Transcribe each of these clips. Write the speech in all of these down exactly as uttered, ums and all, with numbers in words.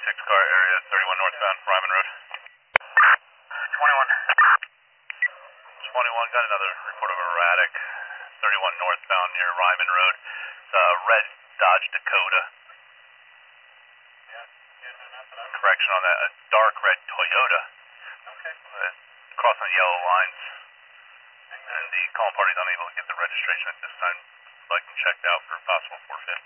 seventy-six car area, thirty-one northbound, Ryman Road. twenty-one. twenty-one, got another report of erratic, thirty-one northbound near Ryman Road. It's a red Dodge Dakota. Correction on that, a dark red Toyota. Okay. Uh, crossing the yellow lines. And the calling party is unable to get the registration at this time. Like them checked out for possible forfeit.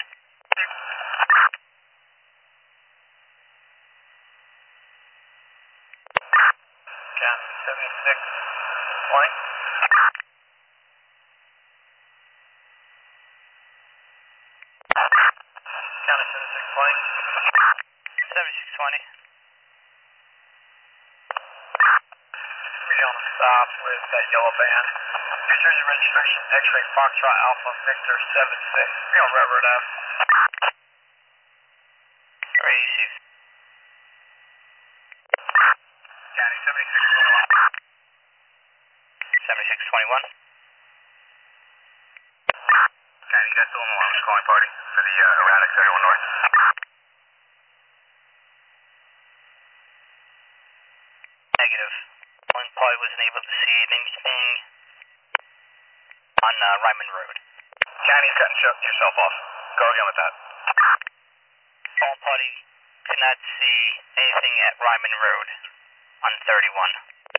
County seventy-six twenty. County seventy-six twenty. seventy-six twenty. We're on the stop with that yellow van. New Jersey registration X-ray Foxtrot Alpha Victor seven six. We're on Railroad Ave. eighty-six. County seventy-six twenty-one. seventy-six twenty-one. County, you guys still on the longest calling party for the uh, erratic thirty-one North. Negative. One probably wasn't able to see anything on uh, Ryman Road. County, you're cutting sh- yourself off. Go again with that. Phone party could not see anything at Ryman Road on thirty-one.